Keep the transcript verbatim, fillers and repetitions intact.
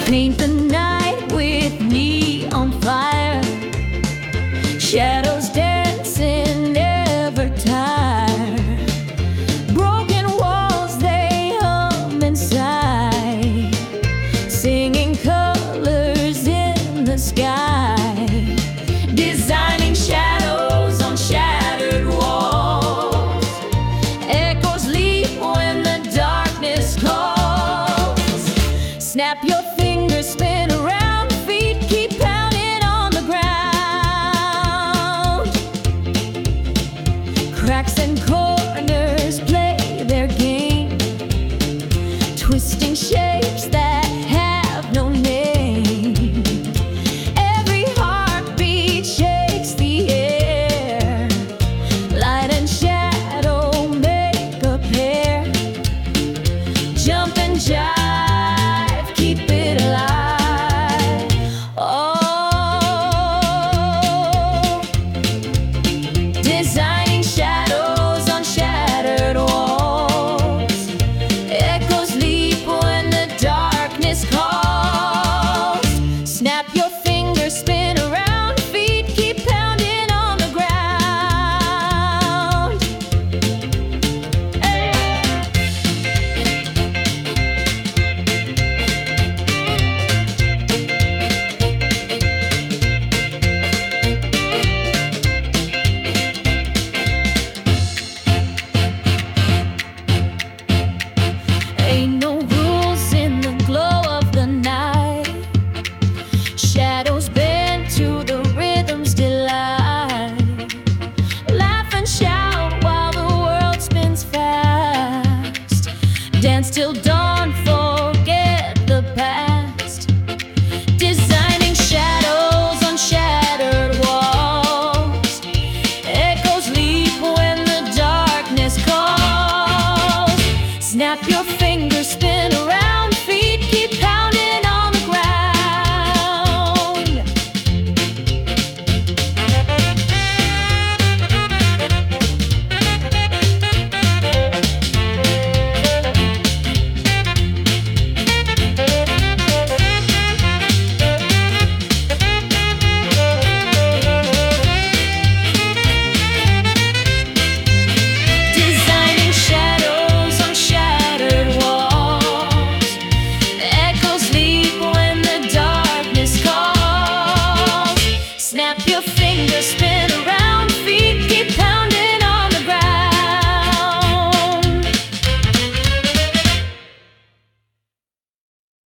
Paint the night with neon fire, shadows dancing, never tired. Broken walls, they hum inside, singing colors in the sky, designing shadows on shattered walls. Echoes leap when the darkness calls. Snap your fingers, spin around, feet keep pounding on the ground. Cracks and corners play their game, twisting shapes that have no name. Every heartbeat shakes the air, light and shadow make a pair. Jump and jive, keep it alive. Oh, designing shadows on shattered walls. Echoes leap when the darkness calls. Snap your fingers, spin around, feet keep pounding on the ground. Hey. Ain't no rules in the glow of the night. Shadows bend to the rhythm's delight. Laugh and shout while the world spins fast. Dance till dawn.